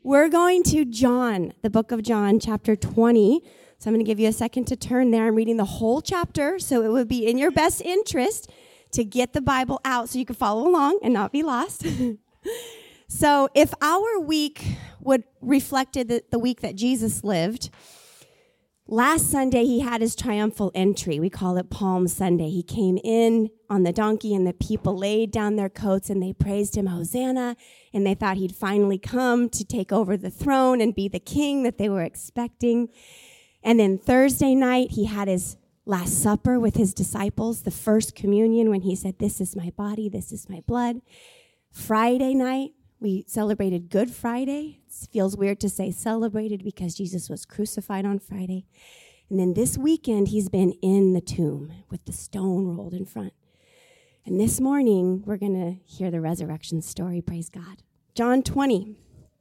We're going to John, the book of John, chapter 20. So I'm going to give you a second to turn there. I'm reading the whole chapter, so it would be in your best interest to get the Bible out so you can follow along and not be lost. So if our week would reflected the week that Jesus lived, last Sunday he had his triumphal entry. We call it Palm Sunday. He came in on the donkey and the people laid down their coats and they praised him, Hosanna, and they thought he'd finally come to take over the throne and be the king that they were expecting. And then Thursday night he had his Last Supper with his disciples, the first communion when he said, this is my body, this is my blood. Friday night, we celebrated Good Friday. It feels weird to say celebrated because Jesus was crucified on Friday. And then this weekend, he's been in the tomb with the stone rolled in front. And this morning, we're going to hear the resurrection story, praise God. John 20.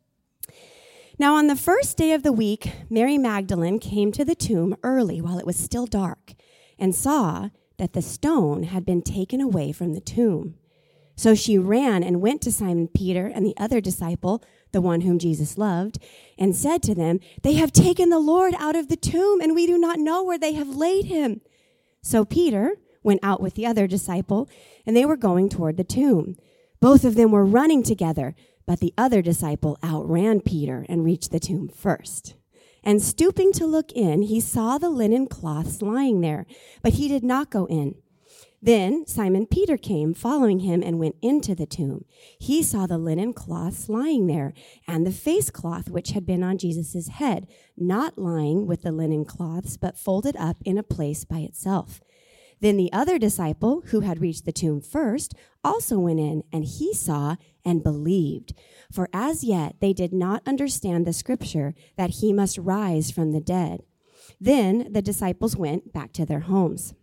Now, on the first day of the week, Mary Magdalene came to the tomb early while it was still dark and saw that the stone had been taken away from the tomb. So she ran and went to Simon Peter and the other disciple, the one whom Jesus loved, and said to them, they have taken the Lord out of the tomb, and we do not know where they have laid him. So Peter went out with the other disciple, and they were going toward the tomb. Both of them were running together, but the other disciple outran Peter and reached the tomb first. And stooping to look in, he saw the linen cloths lying there, but he did not go in. Then Simon Peter came, following him, and went into the tomb. He saw the linen cloths lying there, and the face cloth which had been on Jesus' head, not lying with the linen cloths, but folded up in a place by itself. Then the other disciple, who had reached the tomb first, also went in, and he saw and believed. For as yet they did not understand the scripture that he must rise from the dead. Then the disciples went back to their homes.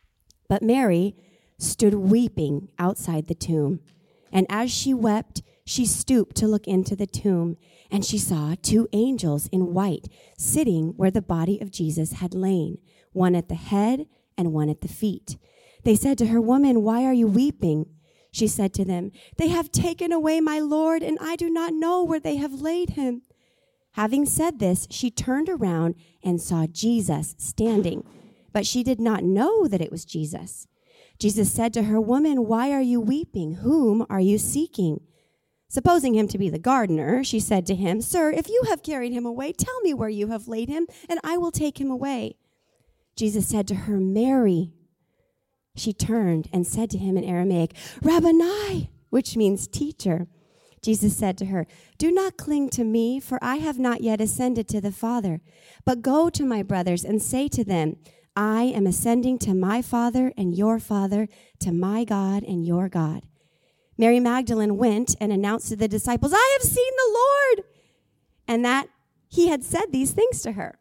But Mary stood weeping outside the tomb. And as she wept, she stooped to look into the tomb, and she saw two angels in white sitting where the body of Jesus had lain, one at the head and one at the feet. They said to her, Woman, why are you weeping? She said to them, They have taken away my Lord, and I do not know where they have laid him. Having said this, she turned around and saw Jesus standing, but she did not know that it was Jesus. Jesus said to her, Woman, why are you weeping? Whom are you seeking? Supposing him to be the gardener, she said to him, Sir, if you have carried him away, tell me where you have laid him, and I will take him away. Jesus said to her, Mary. She turned and said to him in Aramaic, Rabboni, which means teacher. Jesus said to her, Do not cling to me, for I have not yet ascended to the Father, but go to my brothers and say to them, I am ascending to my Father and your Father, to my God and your God. Mary Magdalene went and announced to the disciples, I have seen the Lord, and that he had said these things to her.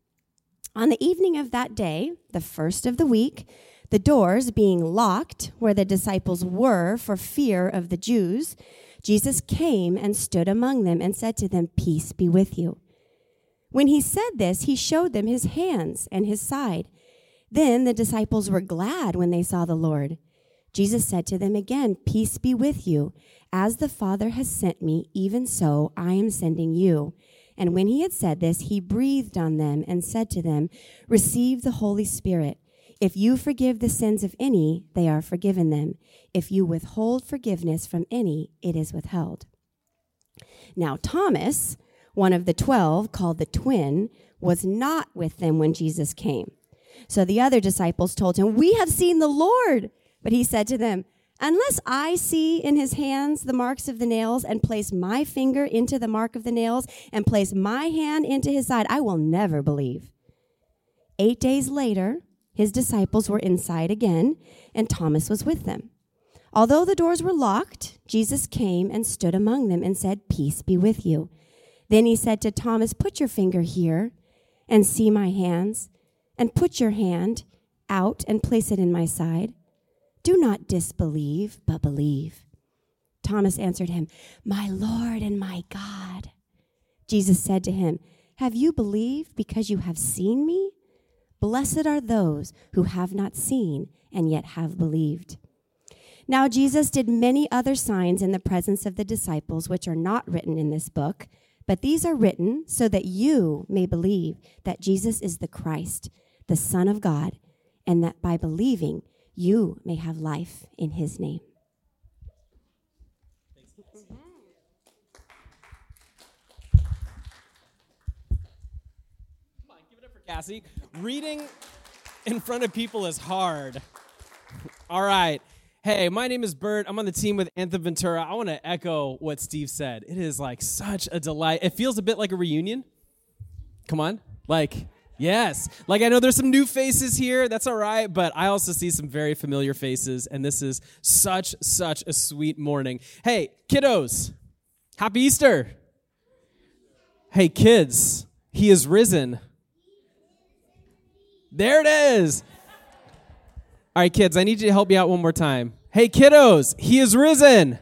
On the evening of that day, the first of the week, the doors being locked where the disciples were for fear of the Jews, Jesus came and stood among them and said to them, Peace be with you. When he said this, he showed them his hands and his side. Then the disciples were glad when they saw the Lord. Jesus said to them again, Peace be with you. As the Father has sent me, even so I am sending you. And when he had said this, he breathed on them and said to them, Receive the Holy Spirit. If you forgive the sins of any, they are forgiven them. If you withhold forgiveness from any, it is withheld. Now Thomas, one of the 12, called the twin, was not with them when Jesus came. So the other disciples told him, We have seen the Lord. But he said to them, Unless I see in his hands the marks of the nails, and place my finger into the mark of the nails, and place my hand into his side, I will never believe. 8 days later, his disciples were inside again, and Thomas was with them. Although the doors were locked, Jesus came and stood among them and said, Peace be with you. Then he said to Thomas, Put your finger here and see my hands, and put your hand out and place it in my side. Do not disbelieve, but believe. Thomas answered him, My Lord and my God. Jesus said to him, Have you believed because you have seen me? Blessed are those who have not seen and yet have believed. Now Jesus did many other signs in the presence of the disciples, which are not written in this book. But these are written so that you may believe that Jesus is the Christ, the Son of God, and that by believing you may have life in his name. Come on, give it up for Cassie. Reading in front of people is hard. All right. Hey, my name is Bert. I'm on the team with Anthem Ventura. I want to echo what Steve said. It is like such a delight. It feels a bit like a reunion. Come on. Yes. I know there's some new faces here. That's all right. But I also see some very familiar faces. And this is such a sweet morning. Hey, kiddos. Happy Easter. Hey, kids. He is risen. There it is. All right, kids, I need you to help me out one more time. Hey, kiddos, he is risen.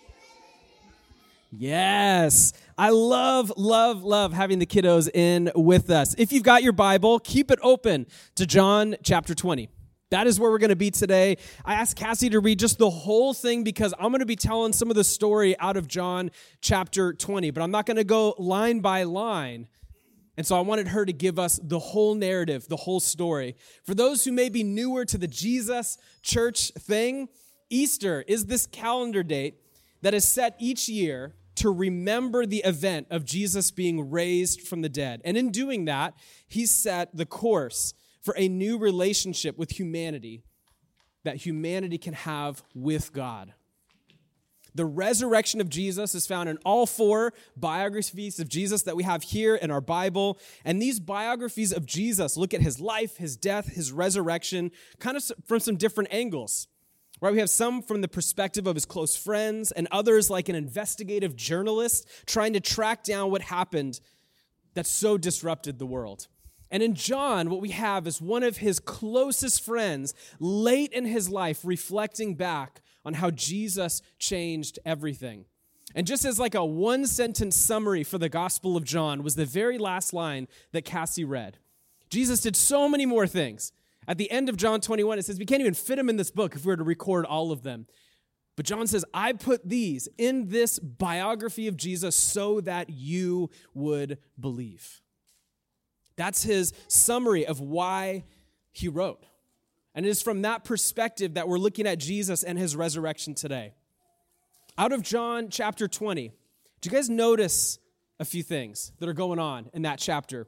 Yes. I love having the kiddos in with us. If you've got your Bible, keep it open to John chapter 20. That is where we're going to be today. I asked Cassie to read just the whole thing because I'm going to be telling some of the story out of John chapter 20, but I'm not going to go line by line. And so I wanted her to give us the whole narrative, the whole story. For those who may be newer to the Jesus Church thing, Easter is this calendar date that is set each year to remember the event of Jesus being raised from the dead. And in doing that, he set the course for a new relationship with humanity that humanity can have with God. The resurrection of Jesus is found in all 4 biographies of Jesus that we have here in our Bible. And these biographies of Jesus look at his life, his death, his resurrection, kind of from some different angles. Right? We have some from the perspective of his close friends and others like an investigative journalist trying to track down what happened that so disrupted the world. And in John, what we have is one of his closest friends late in his life reflecting back on how Jesus changed everything. And just as like a one-sentence summary for the Gospel of John was the very last line that Cassie read. Jesus did so many more things. At the end of John 21, it says we can't even fit them in this book if we were to record all of them. But John says, I put these in this biography of Jesus so that you would believe. That's his summary of why he wrote. And it is from that perspective that we're looking at Jesus and his resurrection today. Out of John chapter 20, do you guys notice a few things that are going on in that chapter?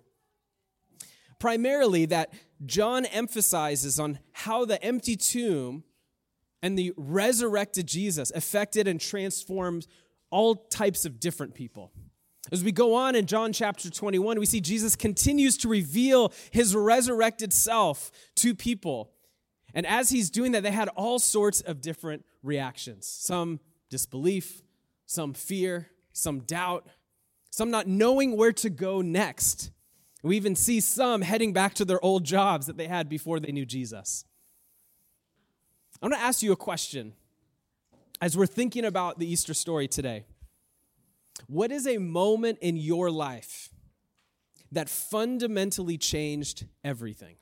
Primarily that John emphasizes on how the empty tomb and the resurrected Jesus affected and transformed all types of different people. As we go on in John chapter 21, we see Jesus continues to reveal his resurrected self to people. And as he's doing that, they had all sorts of different reactions. Some disbelief, some fear, some doubt, some not knowing where to go next. We even see some heading back to their old jobs that they had before they knew Jesus. I'm going to ask you a question as we're thinking about the Easter story today. What is a moment in your life that fundamentally changed everything?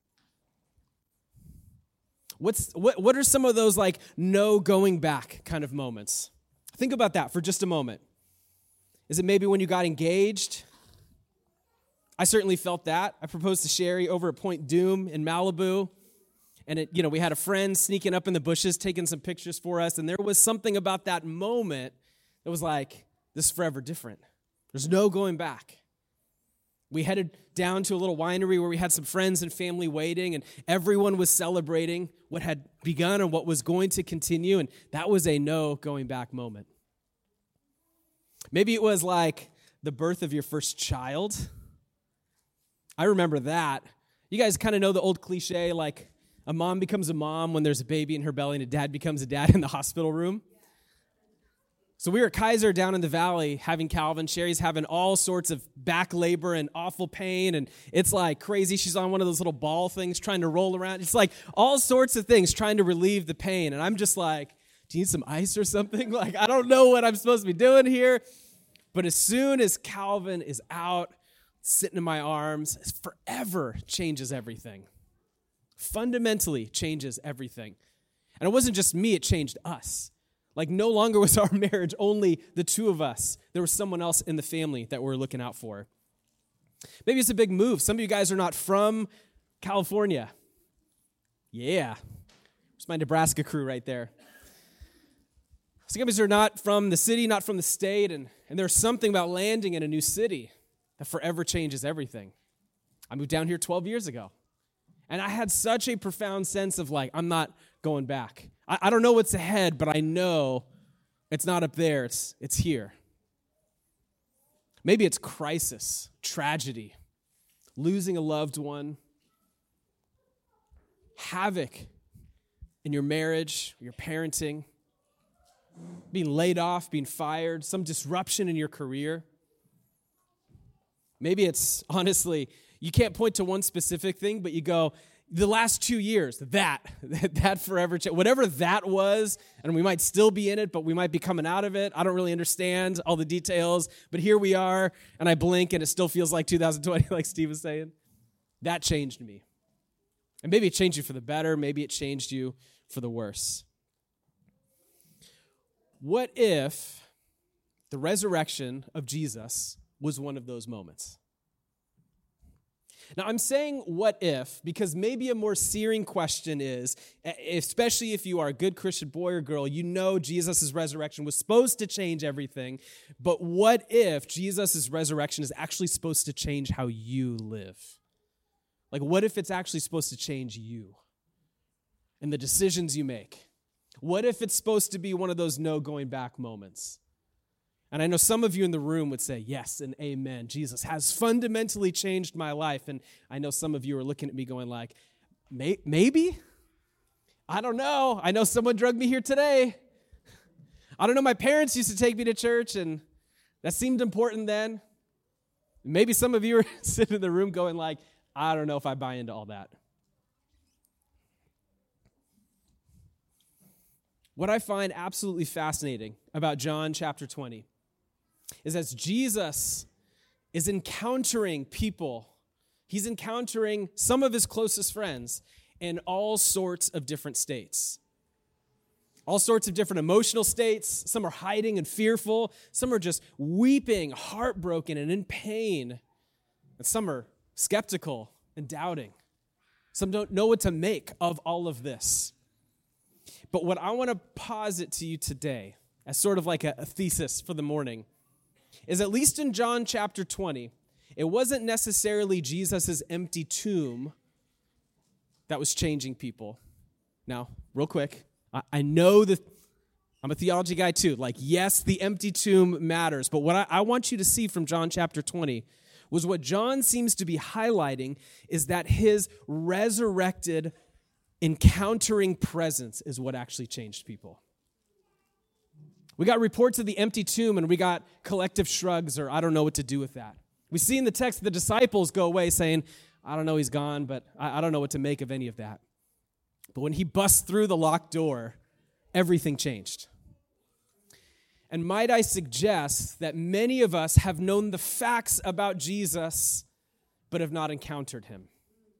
What are some of those like no going back kind of moments? Think about that for just a moment. Is it maybe when you got engaged? I certainly felt that. I proposed to Sherry over at Point Doom in Malibu. And we had a friend sneaking up in the bushes, taking some pictures for us. And there was something about that moment that was like, this is forever different. There's no going back. We headed down to a little winery where we had some friends and family waiting, and everyone was celebrating what had begun and what was going to continue, and that was a no going back moment. Maybe it was like the birth of your first child. I remember that. You guys kind of know the old cliche, like a mom becomes a mom when there's a baby in her belly, and a dad becomes a dad in the hospital room. So we were at Kaiser down in the valley having Calvin. Sherry's having all sorts of back labor and awful pain, and it's like crazy. She's on one of those little ball things trying to roll around. It's like all sorts of things trying to relieve the pain, and I'm just like, do you need some ice or something? Like, I don't know what I'm supposed to be doing here. But as soon as Calvin is out, sitting in my arms, it forever changes everything. Fundamentally changes everything. And it wasn't just me, it changed us. Like no longer was our marriage only the two of us. There was someone else in the family that we're looking out for. Maybe it's a big move. Some of you guys are not from California. Yeah. There's my Nebraska crew right there. Some of you are not from the city, not from the state, and there's something about landing in a new city that forever changes everything. I moved down here 12 years ago, and I had such a profound sense of like, I'm not going back. I don't know what's ahead, but I know it's not up there, it's here. Maybe it's crisis, tragedy, losing a loved one, havoc in your marriage, your parenting, being laid off, being fired, some disruption in your career. Maybe it's, honestly, you can't point to one specific thing, but you go, the last 2 years, that forever changed. Whatever that was, and we might still be in it, but we might be coming out of it. I don't really understand all the details, but here we are, and I blink, and it still feels like 2020, like Steve was saying. That changed me. And maybe it changed you for the better. Maybe it changed you for the worse. What if the resurrection of Jesus was one of those moments? Now, I'm saying what if because maybe a more searing question is, especially if you are a good Christian boy or girl, you know Jesus' resurrection was supposed to change everything, but what if Jesus' resurrection is actually supposed to change how you live? Like, what if it's actually supposed to change you and the decisions you make? What if it's supposed to be one of those no going back moments? And I know some of you in the room would say, yes and amen. Jesus has fundamentally changed my life. And I know some of you are looking at me going like, maybe? I don't know. I know someone drugged me here today. I don't know. My parents used to take me to church, and that seemed important then. Maybe some of you are sitting in the room going like, I don't know if I buy into all that. What I find absolutely fascinating about John chapter 20 is as Jesus is encountering people, he's encountering some of his closest friends in all sorts of different states. All sorts of different emotional states. Some are hiding and fearful. Some are just weeping, heartbroken, and in pain. And some are skeptical and doubting. Some don't know what to make of all of this. But what I want to posit to you today, as sort of like a thesis for the morning, is at least in John chapter 20, it wasn't necessarily Jesus' empty tomb that was changing people. Now, real quick, I know that I'm a theology guy too. Like, yes, the empty tomb matters, but what I want you to see from John chapter 20 was what John seems to be highlighting is that his resurrected encountering presence is what actually changed people. We got reports of the empty tomb and we got collective shrugs or I don't know what to do with that. We see in the text the disciples go away saying, I don't know, he's gone, but I don't know what to make of any of that. But when he busts through the locked door, everything changed. And might I suggest that many of us have known the facts about Jesus, but have not encountered him.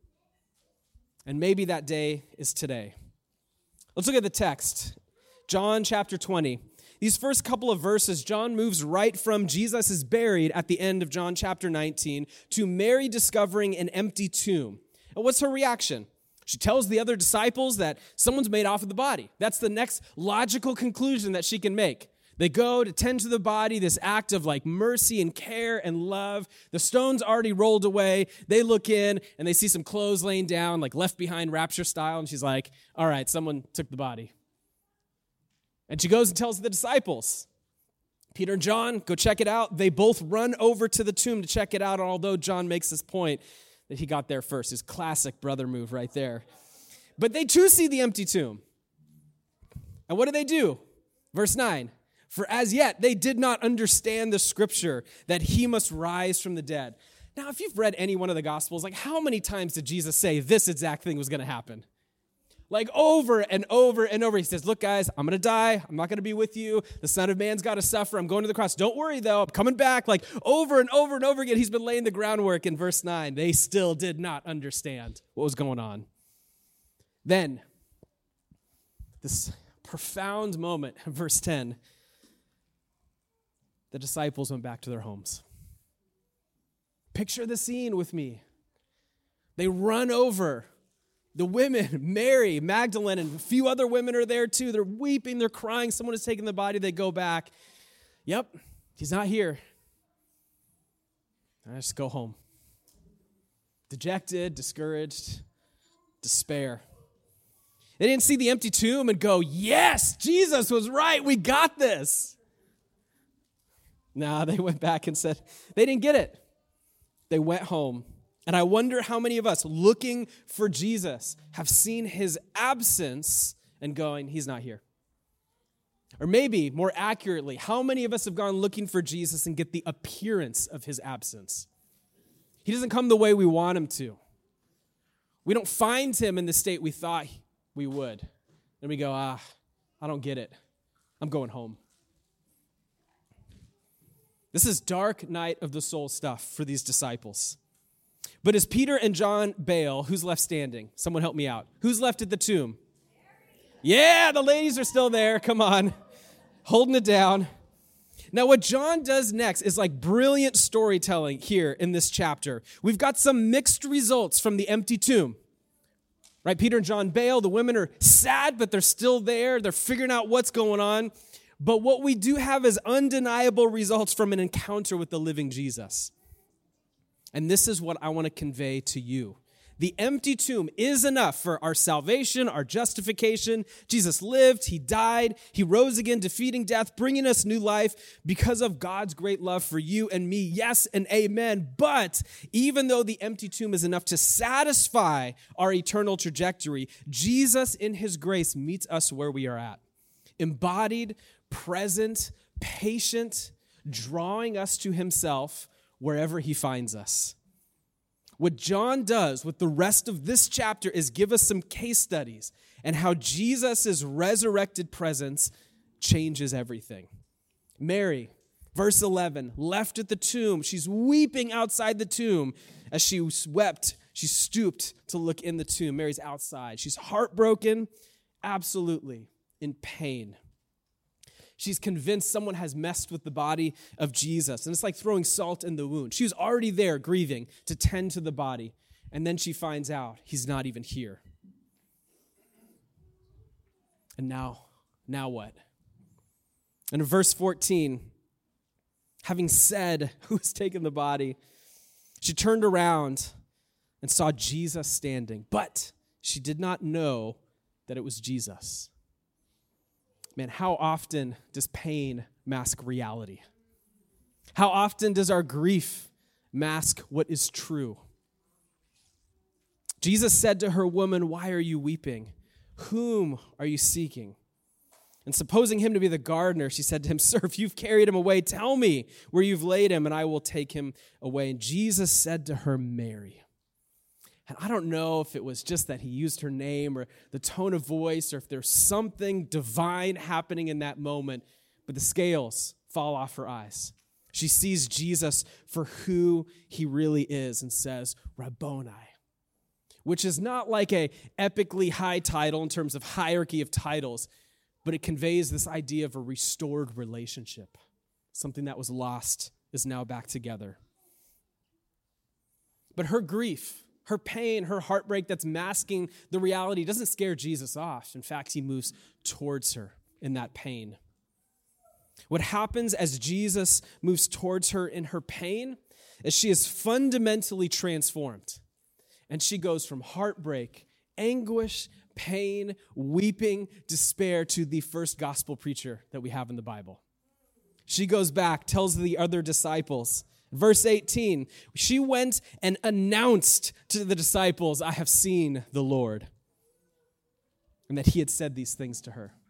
And maybe that day is today. Let's look at the text. John chapter 20. These first couple of verses, John moves right from Jesus is buried at the end of John chapter 19 to Mary discovering an empty tomb. And what's her reaction? She tells the other disciples that someone's made off with the body. That's the next logical conclusion that she can make. They go to tend to the body, this act of like mercy and care and love. The stone's already rolled away. They look in and they see some clothes laying down, like left behind rapture style. And she's like, all right, someone took the body. And she goes and tells the disciples. Peter and John, go check it out. They both run over to the tomb to check it out. Although John makes this point that he got there first, his classic brother move right there. But they too see the empty tomb. And what do? Verse 9. For as yet, they did not understand the scripture that he must rise from the dead. Now, if you've read any one of the Gospels, like how many times did Jesus say this exact thing was going to happen? Like over and over and over. He says, look, guys, I'm going to die. I'm not going to be with you. The Son of Man's got to suffer. I'm going to the cross. Don't worry, though. I'm coming back. Like over and over and over again, he's been laying the groundwork. In verse 9, they still did not understand what was going on. Then, this profound moment, verse 10. The disciples went back to their homes. Picture the scene with me. They run over. The women, Mary, Magdalene, and a few other women are there too. They're weeping, they're crying. Someone has taken the body. They go back. Yep, he's not here. I just go home. Dejected, discouraged, despair. They didn't see the empty tomb and go, yes, Jesus was right. We got this. No, they went back and said, they didn't get it. They went home. And I wonder how many of us looking for Jesus have seen his absence and going, he's not here. Or maybe, more accurately, how many of us have gone looking for Jesus and get the appearance of his absence? He doesn't come the way we want him to. We don't find him in the state we thought we would. And we go, I don't get it. I'm going home. This is dark night of the soul stuff for these disciples. But as Peter and John bail, who's left standing? Someone help me out. Who's left at the tomb? Yeah, the ladies are still there. Come on. Holding it down. Now, what John does next is like brilliant storytelling here in this chapter. We've got some mixed results from the empty tomb. Right? Peter and John bail. The women are sad, but they're still there. They're figuring out what's going on. But what we do have is undeniable results from an encounter with the living Jesus. And this is what I want to convey to you. The empty tomb is enough for our salvation, our justification. Jesus lived, he died, he rose again, defeating death, bringing us new life because of God's great love for you and me. Yes and amen. But even though the empty tomb is enough to satisfy our eternal trajectory, Jesus in his grace meets us where we are at. Embodied, present, patient, drawing us to himself wherever he finds us. What John does with the rest of this chapter is give us some case studies and how Jesus' resurrected presence changes everything. Mary, verse 11, left at the tomb. She's weeping outside the tomb. As she wept, she stooped to look in the tomb. Mary's outside. She's heartbroken, absolutely in pain. She's convinced someone has messed with the body of Jesus. And it's like throwing salt in the wound. She was already there grieving to tend to the body. And then she finds out he's not even here. And now what? And in verse 14, having said who has taken the body, she turned around and saw Jesus standing. But she did not know that it was Jesus. Man, how often does pain mask reality? How often does our grief mask what is true? Jesus said to her, "Woman, why are you weeping? Whom are you seeking?" And supposing him to be the gardener, she said to him, "Sir, if you've carried him away, tell me where you've laid him, and I will take him away." And Jesus said to her, "Mary." And I don't know if it was just that he used her name or the tone of voice or if there's something divine happening in that moment, but the scales fall off her eyes. She sees Jesus for who he really is and says, "Rabboni," which is not like a epically high title in terms of hierarchy of titles, but it conveys this idea of a restored relationship. Something that was lost is now back together. But her grief, her pain, her heartbreak that's masking the reality doesn't scare Jesus off. In fact, he moves towards her in that pain. What happens as Jesus moves towards her in her pain is she is fundamentally transformed. And she goes from heartbreak, anguish, pain, weeping, despair to the first gospel preacher that we have in the Bible. She goes back, tells the other disciples, verse 18, she went and announced to the disciples, "I have seen the Lord," and that he had said these things to her.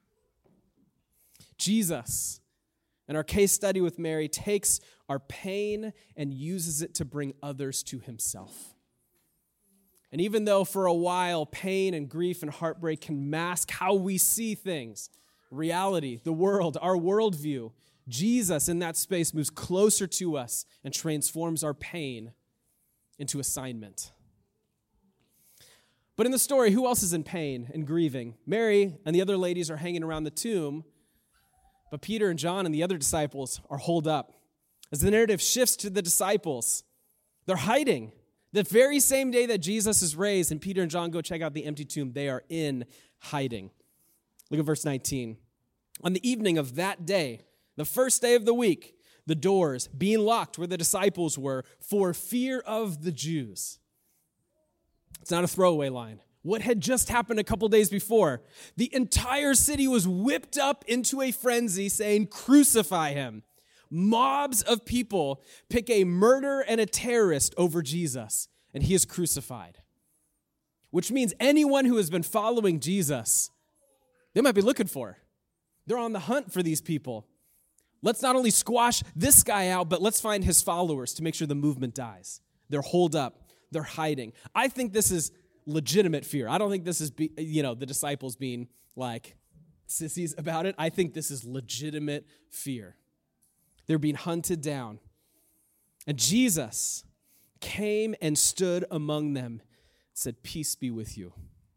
Jesus, in our case study with Mary, takes our pain and uses it to bring others to himself. And even though for a while pain and grief and heartbreak can mask how we see things, reality, the world, our worldview, Jesus in that space moves closer to us and transforms our pain into assignment. But in the story, who else is in pain and grieving? Mary and the other ladies are hanging around the tomb, but Peter and John and the other disciples are holed up. As the narrative shifts to the disciples, they're hiding. The very same day that Jesus is raised and Peter and John go check out the empty tomb, they are in hiding. Look at verse 19. On the evening of that day, the first day of the week, the doors being locked where the disciples were for fear of the Jews. It's not a throwaway line. What had just happened a couple days before? The entire city was whipped up into a frenzy saying, "Crucify him." Mobs of people pick a murderer and a terrorist over Jesus, and he is crucified. Which means anyone who has been following Jesus, they might be looking for. They're on the hunt for these people. Let's not only squash this guy out, but let's find his followers to make sure the movement dies. They're holed up. They're hiding. I think this is legitimate fear. I don't think this is, the disciples being like sissies about it. I think this is legitimate fear. They're being hunted down. And Jesus came and stood among them and said, "Peace be with you."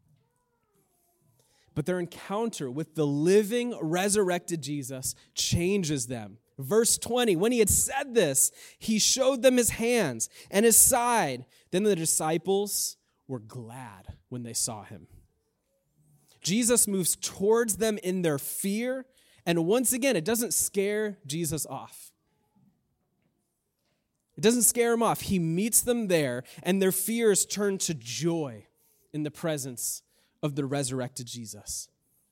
But their encounter with the living, resurrected Jesus changes them. Verse 20, when he had said this, he showed them his hands and his side. Then the disciples were glad when they saw him. Jesus moves towards them in their fear, and once again, it doesn't scare Jesus off. It doesn't scare him off. He meets them there, and their fear is turned to joy in the presence of the resurrected Jesus.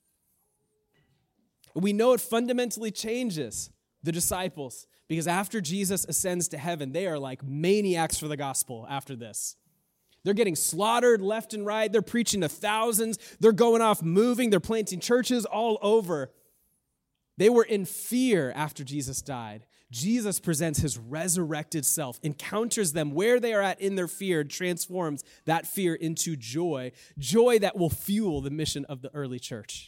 We know it fundamentally changes the disciples because after Jesus ascends to heaven, they are like maniacs for the gospel after this. They're getting slaughtered left and right. They're preaching to thousands. They're going off moving. They're planting churches all over. They were in fear after Jesus died. Jesus presents his resurrected self, encounters them where they are at in their fear, transforms that fear into joy, joy that will fuel the mission of the early church.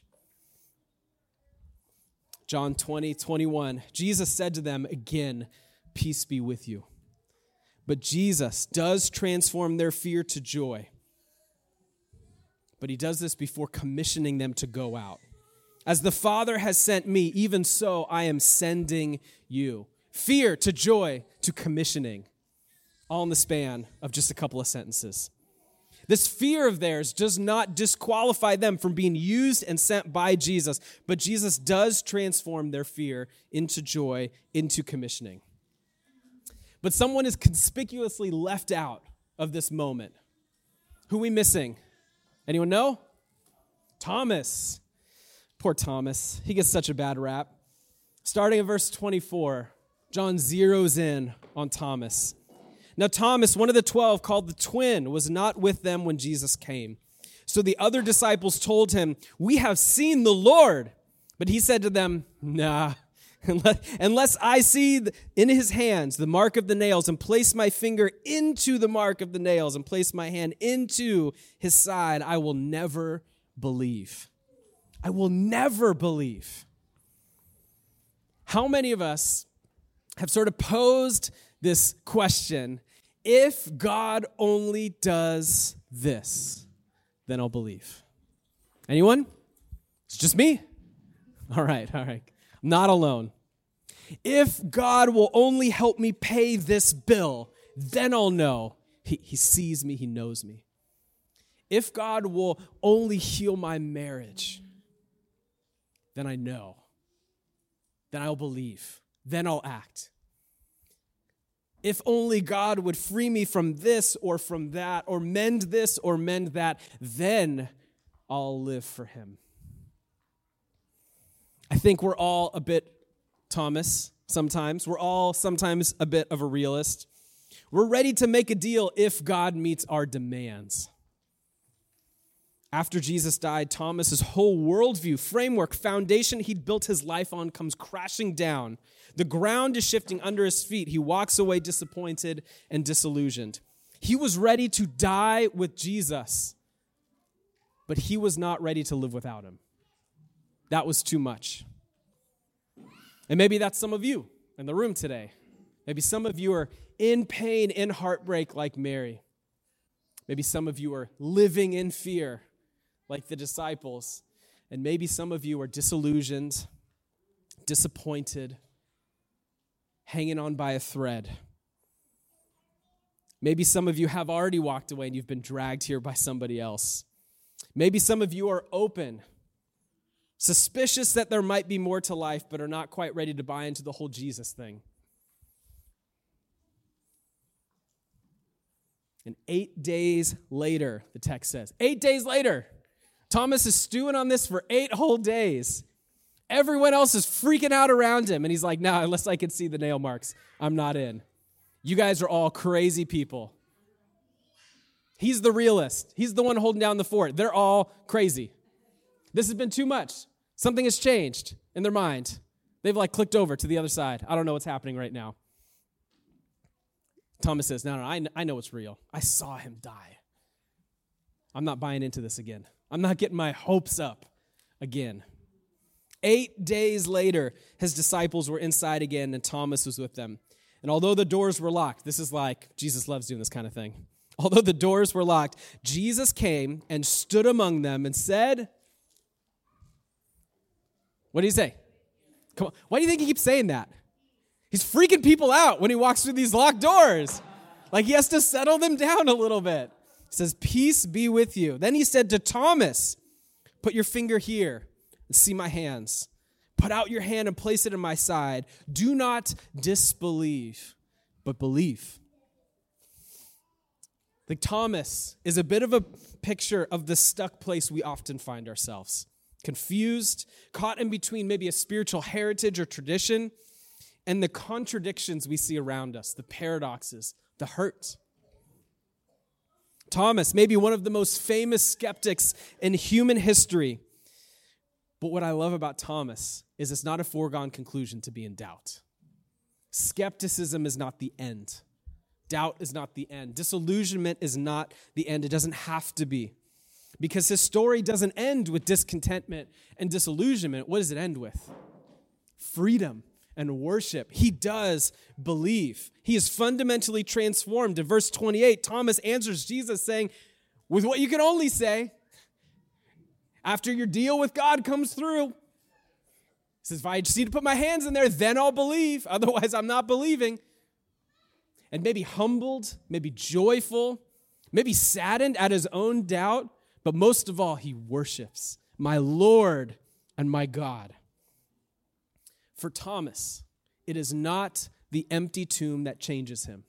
John 20:21, Jesus said to them again, "Peace be with you." But Jesus does transform their fear to joy. But he does this before commissioning them to go out. As the Father has sent me, even so I am sending you. Fear to joy to commissioning, all in the span of just a couple of sentences. This fear of theirs does not disqualify them from being used and sent by Jesus, but Jesus does transform their fear into joy, into commissioning. But someone is conspicuously left out of this moment. Who are we missing? Anyone know? Thomas. Poor Thomas. He gets such a bad rap. Starting in verse 24, John zeroes in on Thomas. Now Thomas, one of the 12, called the twin, was not with them when Jesus came. So the other disciples told him, "We have seen the Lord." But he said to them, "Nah, unless I see in his hands the mark of the nails and place my finger into the mark of the nails and place my hand into his side, I will never believe." I will never believe. How many of us have sort of posed this question, if God only does this, then I'll believe? Anyone? It's just me? All right. I'm not alone. If God will only help me pay this bill, then I'll know. He sees me, he knows me. If God will only heal my marriage, then I know. Then I'll believe. Then I'll act. If only God would free me from this or from that, or mend this or mend that, then I'll live for him. I think we're all a bit Thomas sometimes. We're all sometimes a bit of a realist. We're ready to make a deal if God meets our demands. After Jesus died, Thomas's whole worldview, framework, foundation he'd built his life on comes crashing down. The ground is shifting under his feet. He walks away disappointed and disillusioned. He was ready to die with Jesus, but he was not ready to live without him. That was too much. And maybe that's some of you in the room today. Maybe some of you are in pain, in heartbreak like Mary. Maybe some of you are living in fear like the disciples. And maybe some of you are disillusioned, disappointed, hanging on by a thread. Maybe some of you have already walked away and you've been dragged here by somebody else. Maybe some of you are open, suspicious that there might be more to life, but are not quite ready to buy into the whole Jesus thing. And 8 days later, the text says, 8 days later, Thomas is stewing on this for 8 whole days. Everyone else is freaking out around him. And he's like, no, unless I can see the nail marks, I'm not in. You guys are all crazy people. He's the realist. He's the one holding down the fort. They're all crazy. This has been too much. Something has changed in their mind. They've clicked over to the other side. I don't know what's happening right now. Thomas says, no, I know it's real. I saw him die. I'm not buying into this again. I'm not getting my hopes up again. 8 days later, his disciples were inside again, and Thomas was with them. And although the doors were locked, this is Jesus loves doing this kind of thing. Although the doors were locked, Jesus came and stood among them and said, what did he say? Come on. Why do you think he keeps saying that? He's freaking people out when he walks through these locked doors. He has to settle them down a little bit. He says, peace be with you. Then he said to Thomas, put your finger here and see my hands. Put out your hand and place it in my side. Do not disbelieve, but believe. Thomas is a bit of a picture of the stuck place we often find ourselves. Confused, caught in between maybe a spiritual heritage or tradition and the contradictions we see around us, the paradoxes, the hurt. Thomas, maybe one of the most famous skeptics in human history. But what I love about Thomas is it's not a foregone conclusion to be in doubt. Skepticism is not the end. Doubt is not the end. Disillusionment is not the end. It doesn't have to be. Because his story doesn't end with discontentment and disillusionment. What does it end with? Freedom and worship. He does believe. He is fundamentally transformed. In verse 28, Thomas answers Jesus saying, with what you can only say, after your deal with God comes through, he says, if I just need to put my hands in there, then I'll believe. Otherwise, I'm not believing. And maybe humbled, maybe joyful, maybe saddened at his own doubt, but most of all, he worships my Lord and my God. For Thomas, it is not the empty tomb that changes him.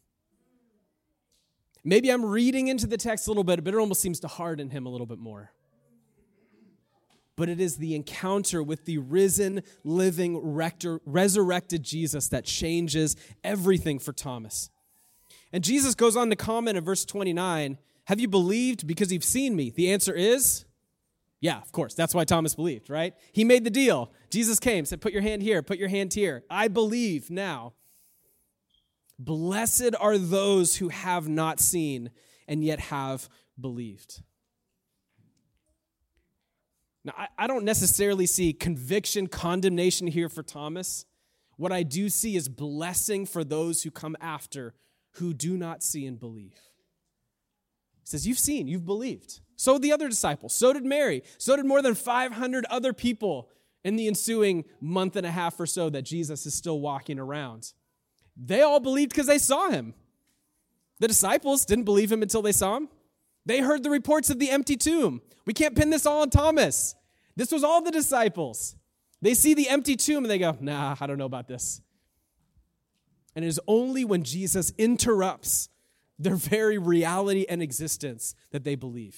Maybe I'm reading into the text a little bit, but it almost seems to harden him a little bit more. But it is the encounter with the risen, living, resurrected Jesus that changes everything for Thomas. And Jesus goes on to comment in verse 29, have you believed because you've seen me? The answer is, yeah, of course. That's why Thomas believed, right? He made the deal. Jesus came, said, put your hand here, put your hand here. I believe now. Blessed are those who have not seen and yet have believed. Now, I don't necessarily see conviction, condemnation here for Thomas. What I do see is blessing for those who come after who do not see and believe. He says, you've seen, you've believed. So did the other disciples. So did Mary. So did more than 500 other people in the ensuing month and a half or so that Jesus is still walking around. They all believed because they saw him. The disciples didn't believe him until they saw him. They heard the reports of the empty tomb. We can't pin this all on Thomas. This was all the disciples. They see the empty tomb and they go, nah, I don't know about this. And it is only when Jesus interrupts their very reality and existence that they believe.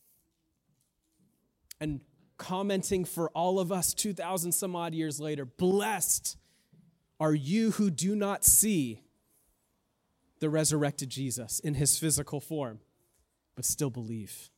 And commenting for all of us 2,000 some odd years later, blessed are you who do not see the resurrected Jesus in his physical form, but still believe.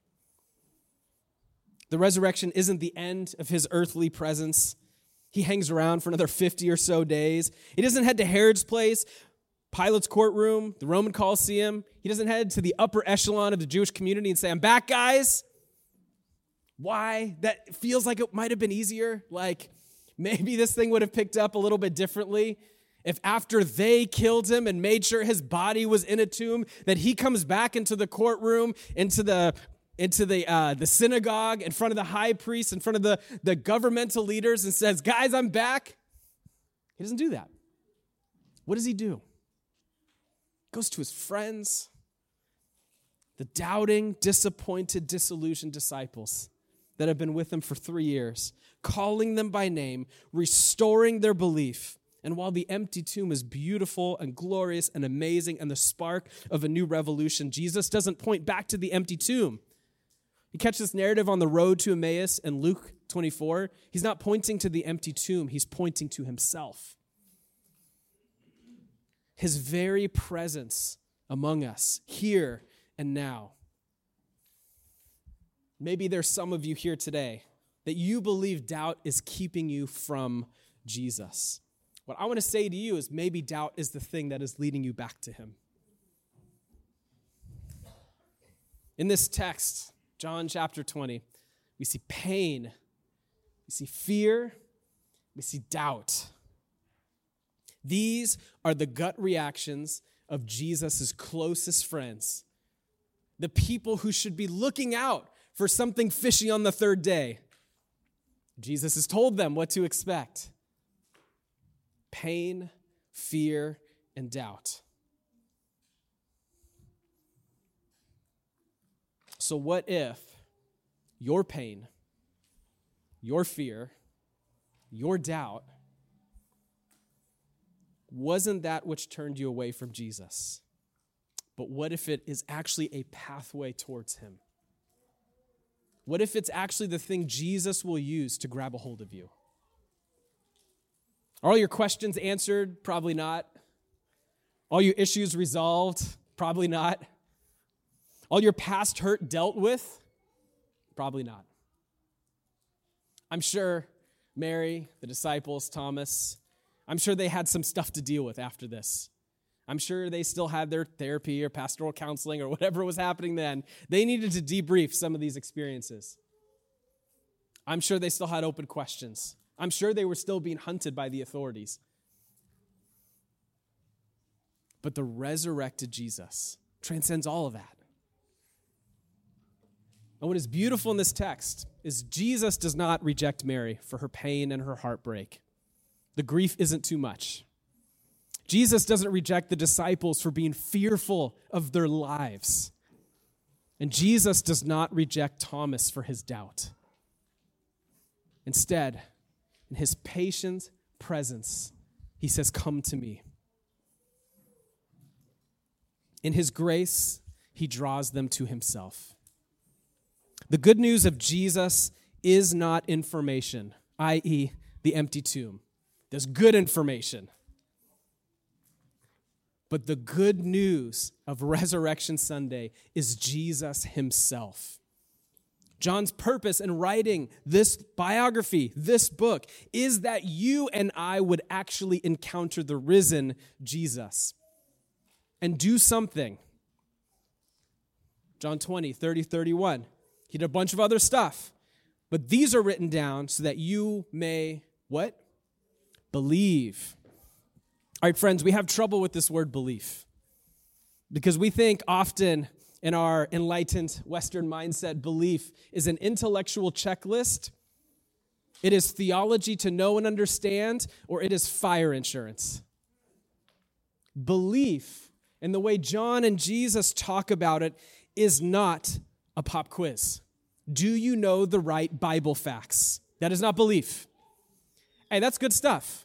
The resurrection isn't the end of his earthly presence. He hangs around for another 50 or so days. He doesn't head to Herod's place, Pilate's courtroom, the Roman Colosseum. He doesn't head to the upper echelon of the Jewish community and say, I'm back, guys. Why? That feels like it might have been easier. Like maybe this thing would have picked up a little bit differently If after they killed him and made sure his body was in a tomb, that he comes back into the courtroom, into the synagogue, in front of the high priest, in front of the governmental leaders and says, guys, I'm back. He doesn't do that. What does he do? Goes to his friends, the doubting, disappointed, disillusioned disciples that have been with him for 3 years, calling them by name, restoring their belief. And while the empty tomb is beautiful and glorious and amazing and the spark of a new revolution, Jesus doesn't point back to the empty tomb. You catch this narrative on the road to Emmaus in Luke 24. He's not pointing to the empty tomb. He's pointing to himself. His very presence among us, here and now. Maybe there's some of you here today that you believe doubt is keeping you from Jesus. What I want to say to you is maybe doubt is the thing that is leading you back to him. In this text, John chapter 20, we see pain, we see fear, we see doubt. These are the gut reactions of Jesus' closest friends, the people who should be looking out for something fishy on the third day. Jesus has told them what to expect. Pain, fear, and doubt. So what if your pain, your fear, your doubt wasn't that which turned you away from Jesus? But what if it is actually a pathway towards him? What if it's actually the thing Jesus will use to grab a hold of you? Are all your questions answered? Probably not. All your issues resolved? Probably not. All your past hurt dealt with? Probably not. I'm sure Mary, the disciples, Thomas, I'm sure they had some stuff to deal with after this. I'm sure they still had their therapy or pastoral counseling or whatever was happening then. They needed to debrief some of these experiences. I'm sure they still had open questions. I'm sure they were still being hunted by the authorities. But the resurrected Jesus transcends all of that. And what is beautiful in this text is Jesus does not reject Mary for her pain and her heartbreak. The grief isn't too much. Jesus doesn't reject the disciples for being fearful of their lives. And Jesus does not reject Thomas for his doubt. Instead, in his patient presence, he says, "Come to me." In his grace, he draws them to himself. The good news of Jesus is not information, i.e., the empty tomb. There's good information. But the good news of Resurrection Sunday is Jesus himself. John's purpose in writing this biography, this book, is that you and I would actually encounter the risen Jesus and do something. John 20, 30, 31. He did a bunch of other stuff. But these are written down so that you may, what? Believe. All right, friends, we have trouble with this word belief because we think often in our enlightened Western mindset, belief is an intellectual checklist. It is theology to know and understand, or it is fire insurance. Belief, and the way John and Jesus talk about it, is not a pop quiz. Do you know the right Bible facts? That is not belief. Hey, that's good stuff.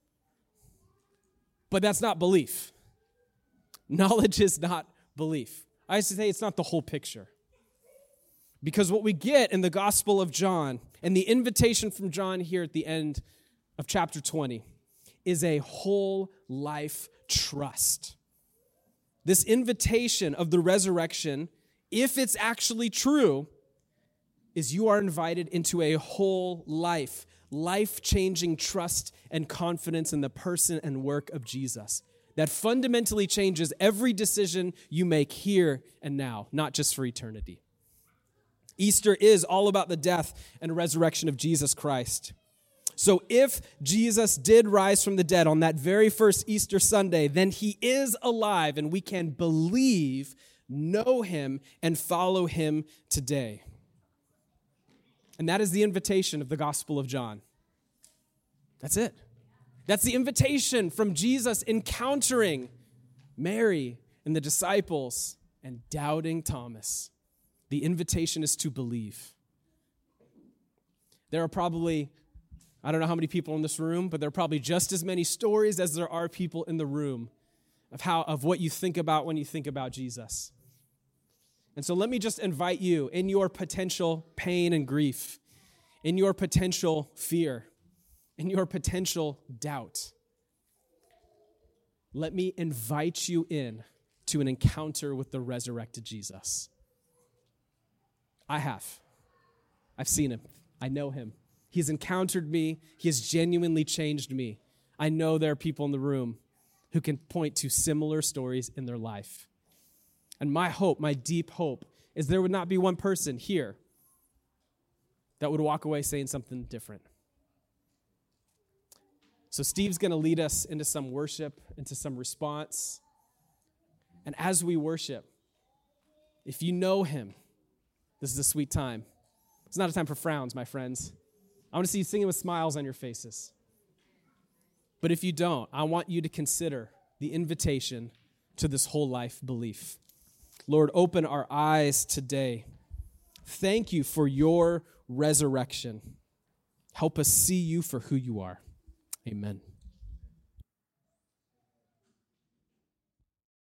But that's not belief. Knowledge is not belief. I used to say it's not the whole picture. Because what we get in the Gospel of John and the invitation from John here at the end of chapter 20 is a whole life trust. This invitation of the resurrection, if it's actually true, is you are invited into a whole life-changing trust and confidence in the person and work of Jesus that fundamentally changes every decision you make here and now, not just for eternity. Easter is all about the death and resurrection of Jesus Christ. So if Jesus did rise from the dead on that very first Easter Sunday, then he is alive and we can believe, know him, and follow him today. And that is the invitation of the Gospel of John. That's it. That's the invitation from Jesus encountering Mary and the disciples and doubting Thomas. The invitation is to believe. There are probably, I don't know how many people in this room, but there are probably just as many stories as there are people in the room of what you think about when you think about Jesus. And so let me just invite you in your potential pain and grief, in your potential fear, in your potential doubt. Let me invite you in to an encounter with the resurrected Jesus. I've seen him. I know him. He's encountered me. He has genuinely changed me. I know there are people in the room who can point to similar stories in their life. And my hope, my deep hope, is there would not be one person here that would walk away saying something different. So Steve's going to lead us into some worship, into some response. And as we worship, if you know him, this is a sweet time. It's not a time for frowns, my friends. I want to see you singing with smiles on your faces. But if you don't, I want you to consider the invitation to this whole life belief. Lord, open our eyes today. Thank you for your resurrection. Help us see you for who you are. Amen.